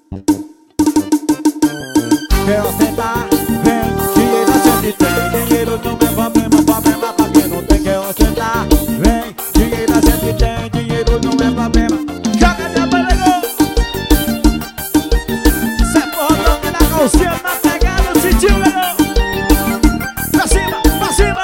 Quer ostentar? Vem, dinheiro a gente tem. Dinheiro não é problema, problema pra quem não tem. Quer ostentar? Vem, dinheiro a gente tem. Dinheiro não é problema. Joga minha balegou. Sai porra, na calcinha, na pegada, sentiu, legal. Pra cima,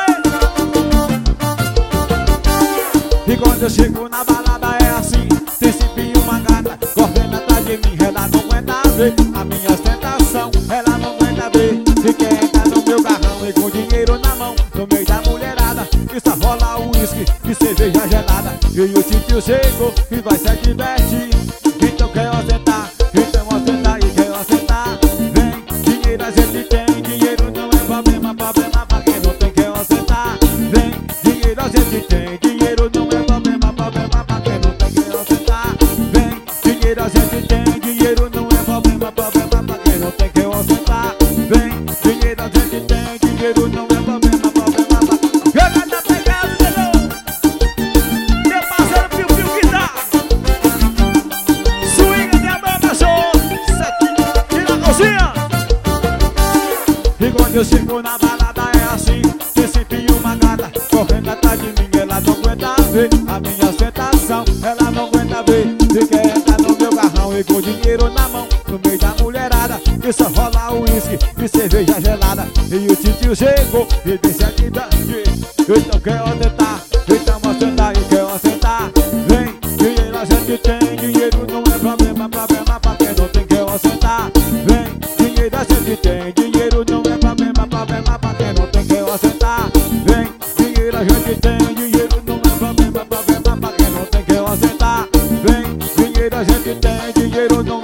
e quando eu chego na balada é assim. Tem sempre uma gata correndo atrás de mim. Ela não aguenta ver a minha ostentação. Ela não aguenta ver. Se quer entrar no meu carrão e com dinheiro na mão, no meio da mulherada, e só rola uísque e cerveja gelada. E o tio chegou e vai se divertir. Então quer ostentar, então ostentar e quer ostentar. Vem, dinheiro a gente tem. Dinheiro não é problema, problema pra quem não tem. Quer ostentar? Vem, dinheiro a gente tem. Dinheiro não é problema, problema pra quem não tem. Quer ostentar? Vem, dinheiro a gente tem. Dinheiro não é problema, problema pra quem não tem. Quer ostentar? Vem, dinheiro a gente tem. Dinheiro não é problema, problema pra quem não tem. Joga na pegada, negão. Meu parceiro Piu-Piu que dá. Swing de banda show. Tira a calcinha. E quando eu chego na balada é assim. Tem sempre uma gata correndo atrás de mim. Ela não aguenta ver a minha ostentação. Ela não aguenta ver. Se quer entrar no meu carrão e com dinheiro na mão, no meio da mulherada, e só rola uísque e cerveja gelada. E o tio chegou e disse aqui daqui. Então quer ostentar, então ostentar e quer ostentar. Vem, dinheiro a gente tem. Dinheiro não é problema, problema pra quem não tem. Quer ostentar? Vem, dinheiro a gente tem. Dinheiro não é problema, problema pra quem não tem. Quer ostentar? Vem, dinheiro a gente tem. Dinheiro não é problema, problema pra quem não tem. Quer ostentar? Vem, dinheiro a gente tem. Dinheiro não